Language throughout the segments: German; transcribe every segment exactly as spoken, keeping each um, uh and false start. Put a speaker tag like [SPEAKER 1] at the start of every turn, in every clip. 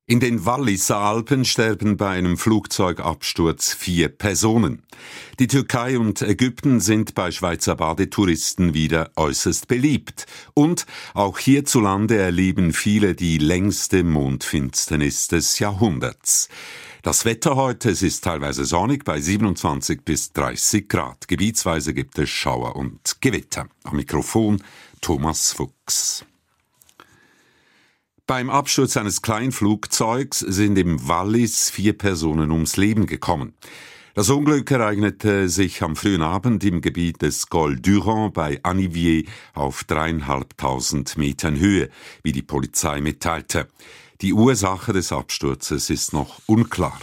[SPEAKER 1] In den Walliser Alpen sterben bei einem Flugzeugabsturz vier Personen. Die Türkei und Ägypten sind bei Schweizer Badetouristen wieder äußerst beliebt. Und auch hierzulande erleben viele die längste Mondfinsternis des Jahrhunderts. Das Wetter heute, es ist teilweise sonnig bei siebenundzwanzig bis dreißig Grad. Gebietsweise gibt es Schauer und Gewitter. Am Mikrofon Thomas Fuchs. Beim Absturz eines Kleinflugzeugs sind im Wallis vier Personen ums Leben gekommen. Das Unglück ereignete sich am frühen Abend im Gebiet des Col Durand bei Anniviers auf dreieinhalbtausend Metern Höhe, wie die Polizei mitteilte. Die Ursache des Absturzes ist noch unklar.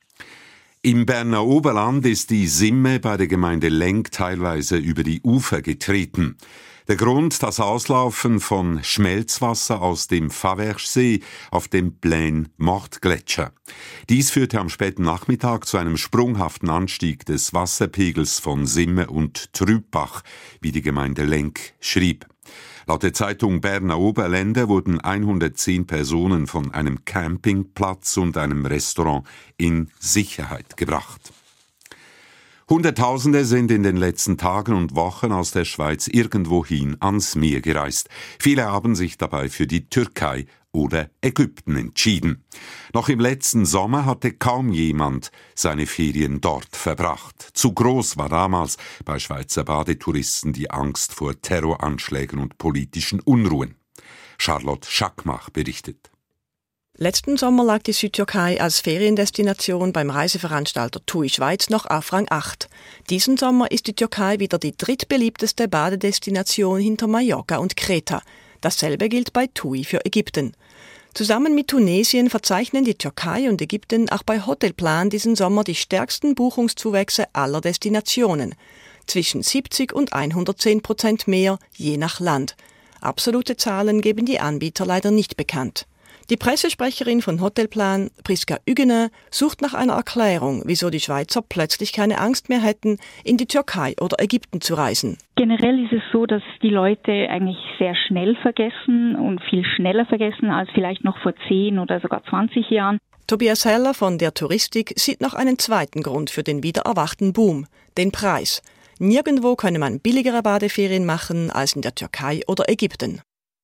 [SPEAKER 1] Im Berner Oberland ist die Simme bei der Gemeinde Lenk teilweise über die Ufer getreten. Der Grund, das Auslaufen von Schmelzwasser aus dem Faverchsee auf dem Plaine-Morte-Gletscher. Dies führte am späten Nachmittag zu einem sprunghaften Anstieg des Wasserpegels von Simme und Trübbach, wie die Gemeinde Lenk schrieb. Laut der Zeitung Berner Oberländer wurden hundertzehn Personen von einem Campingplatz und einem Restaurant in Sicherheit gebracht. Hunderttausende sind in den letzten Tagen und Wochen aus der Schweiz irgendwohin ans Meer gereist. Viele haben sich dabei für die Türkei oder Ägypten entschieden. Noch im letzten Sommer hatte kaum jemand seine Ferien dort verbracht. Zu groß war damals bei Schweizer Badetouristen die Angst vor Terroranschlägen und politischen Unruhen. Charlotte Schackmach berichtet.
[SPEAKER 2] Letzten Sommer lag die Südtürkei als Feriendestination beim Reiseveranstalter T U I Schweiz noch auf Rang acht. Diesen Sommer ist die Türkei wieder die drittbeliebteste Badedestination hinter Mallorca und Kreta. Dasselbe gilt bei T U I für Ägypten. Zusammen mit Tunesien verzeichnen die Türkei und Ägypten auch bei Hotelplan diesen Sommer die stärksten Buchungszuwächse aller Destinationen. Zwischen siebzig und hundertzehn Prozent mehr, je nach Land. Absolute Zahlen geben die Anbieter leider nicht bekannt. Die Pressesprecherin von Hotelplan, Priska Ügener, sucht nach einer Erklärung, wieso die Schweizer plötzlich keine Angst mehr hätten, in die Türkei oder Ägypten zu reisen.
[SPEAKER 3] Generell ist es so, dass die Leute eigentlich sehr schnell vergessen und viel schneller vergessen als vielleicht noch vor zehn oder sogar zwanzig Jahren.
[SPEAKER 2] Tobias Heller von der Touristik sieht noch einen zweiten Grund für den wiedererwachten Boom, den Preis. Nirgendwo könne man billigere Badeferien machen als in der Türkei oder Ägypten.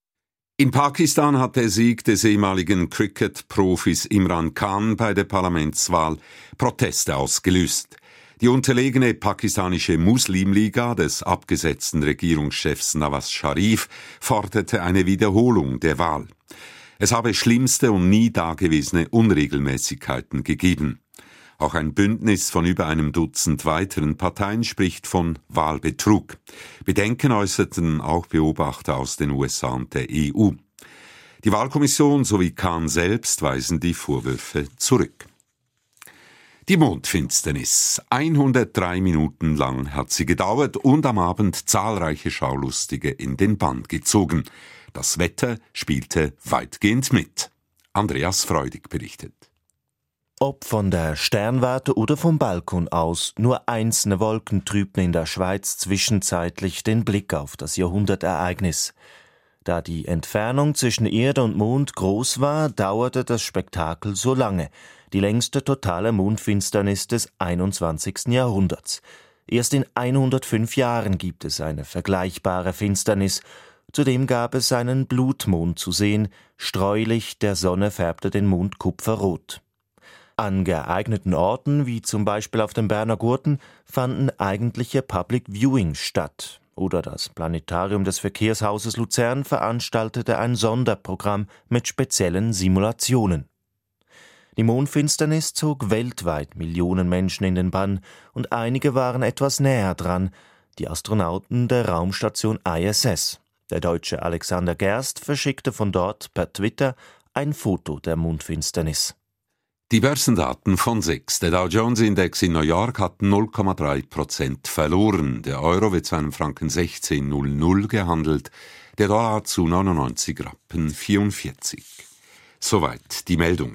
[SPEAKER 1] In Pakistan hat der Sieg des ehemaligen Cricket-Profis Imran Khan bei der Parlamentswahl Proteste ausgelöst. Die unterlegene pakistanische Muslimliga des abgesetzten Regierungschefs Nawaz Sharif forderte eine Wiederholung der Wahl. Es habe schlimmste und nie dagewesene Unregelmäßigkeiten gegeben. Auch ein Bündnis von über einem Dutzend weiteren Parteien spricht von Wahlbetrug. Bedenken äußerten auch Beobachter aus den U S A und der E U. Die Wahlkommission sowie Khan selbst weisen die Vorwürfe zurück. Die Mondfinsternis. hundertdrei Minuten lang hat sie gedauert und am Abend zahlreiche Schaulustige in den Bann gezogen. Das Wetter spielte weitgehend mit. Andreas Freudig berichtet.
[SPEAKER 4] Ob von der Sternwarte oder vom Balkon aus, nur einzelne Wolken trübten in der Schweiz zwischenzeitlich den Blick auf das Jahrhundertereignis. Da die Entfernung zwischen Erde und Mond groß war, dauerte das Spektakel so lange, die längste totale Mondfinsternis des einundzwanzigsten Jahrhunderts. Erst in hundertfünf Jahren gibt es eine vergleichbare Finsternis. Zudem gab es einen Blutmond zu sehen, Streulicht der Sonne färbte den Mond kupferrot. An geeigneten Orten, wie zum Beispiel auf dem Berner Gurten, fanden eigentliche Public Viewings statt. Oder das Planetarium des Verkehrshauses Luzern veranstaltete ein Sonderprogramm mit speziellen Simulationen. Die Mondfinsternis zog weltweit Millionen Menschen in den Bann und einige waren etwas näher dran, die Astronauten der Raumstation I S S. Der Deutsche Alexander Gerst verschickte von dort per Twitter ein Foto der Mondfinsternis.
[SPEAKER 1] Die Börsendaten von sechs. Der Dow Jones Index in New York hat null Komma drei Prozent verloren. Der Euro wird zu einem Franken sechzehn Komma null null gehandelt. Der Dollar zu neunundneunzig Rappen vierundvierzig. Soweit die Meldungen.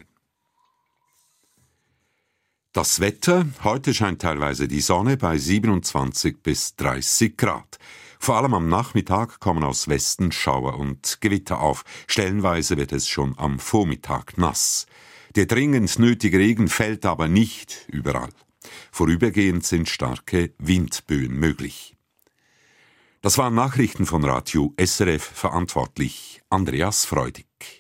[SPEAKER 1] Das Wetter. Heute scheint teilweise die Sonne bei siebenundzwanzig bis dreißig Grad. Vor allem am Nachmittag kommen aus Westen Schauer und Gewitter auf. Stellenweise wird es schon am Vormittag nass. Der dringend nötige Regen fällt aber nicht überall. Vorübergehend sind starke Windböen möglich. Das waren Nachrichten von Radio S R F, verantwortlich Andreas Freudig.